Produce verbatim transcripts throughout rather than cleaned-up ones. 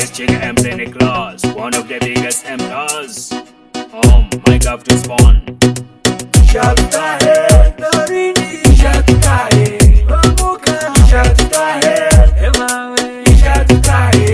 It's Chick M Nicholas, one of the biggest employers. Oh, my God to spawn. Shatutahe, Dorini, Shatutahe, Bamuka, Shatutahe, Emawe, Shatutahe,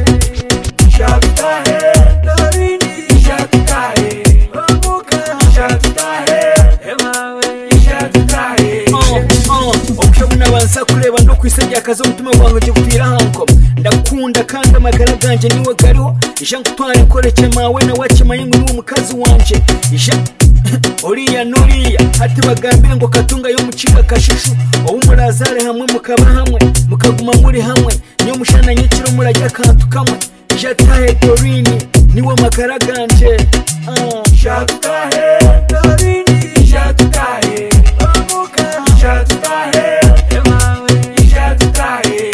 Shatutahe, Dorini, Shatutahe, Bamuka, Shatutahe, Emawe, Shatutahe. Oh, oh, ukabona banza kureba no kwisajya akazo umutima wanjye uje gupfira hanko ndakunda kandi amagara ganje niwe gariho ije ngutwara koreke mawe na wakimaye ngo ni umukazi wanje ije Oriya nuriya ati bagambire ngo katunga yo mucika kashishu obumurazare hamwe mukaba hamwe mukaguma muri hamwe niyo mushana nyikiro murajya kantu kamwe Shatutahe Dorini niwe magara ganje ah Shatutahe Dorini Shatutahe Bamuka Shatutahe Emawe Shatutahe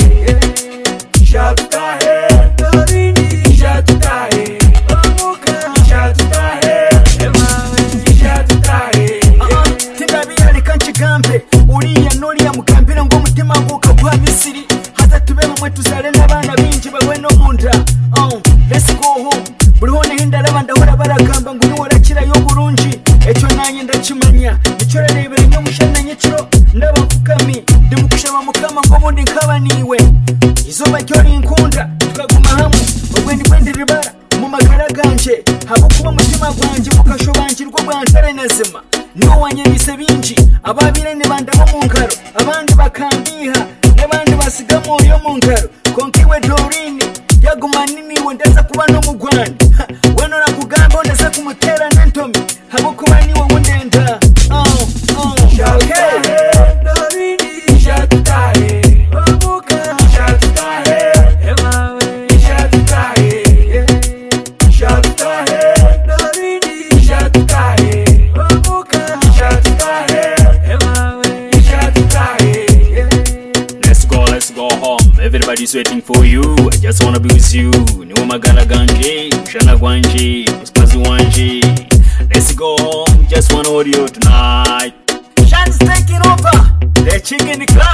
Shatutahe Dorini Shatutahe Bamuka Shatutahe Emawe Shatutahe Tindabiyari kanchigambe Uriya nuriya mugambire ngo umutima nguka kwa Misiri hata tube bamwe tuzare n'abana binji bawe no munda oh let's go home buriho nehinda rabanda hora baragamba ngo niworakira yo burunji echo nanye ndakimanya nicyo rebere nyo mushana nyiciro ndabafukami ndimukushaba mukama ngo bundi nkabaniwe izoba cyori inkunda tukaguma hamwe ubwe ni bwendi ribara mu magara ganje habo kuba mutima gwanje mukashobangirwa bwantare nazima no wanyebise binji ababirene banda bo mu nkaro abandi bakambiha n'abandi basiga mu yo mu nkaro konkiwe Dorini yaguma nini wendeza kuba no mu Rwanda weno nakugamba ndeza kumutera n'entomi habo kuba ni wowe ndenda oh oh Shatutahe Dorini Shatutahe Bamuka Shatutahe Emawe Shatutahe Shatutahe Dorini Shatutahe Bamuka Shatutahe Emawe Shatutahe. Let's go, let's go home. Everybody's waiting for you. I just wanna be with you. Niwo magara ganje, mushana gwanje, musikazi wanje. Let's go home, just wanna hold you tonight. Shan's taking over the chicken club.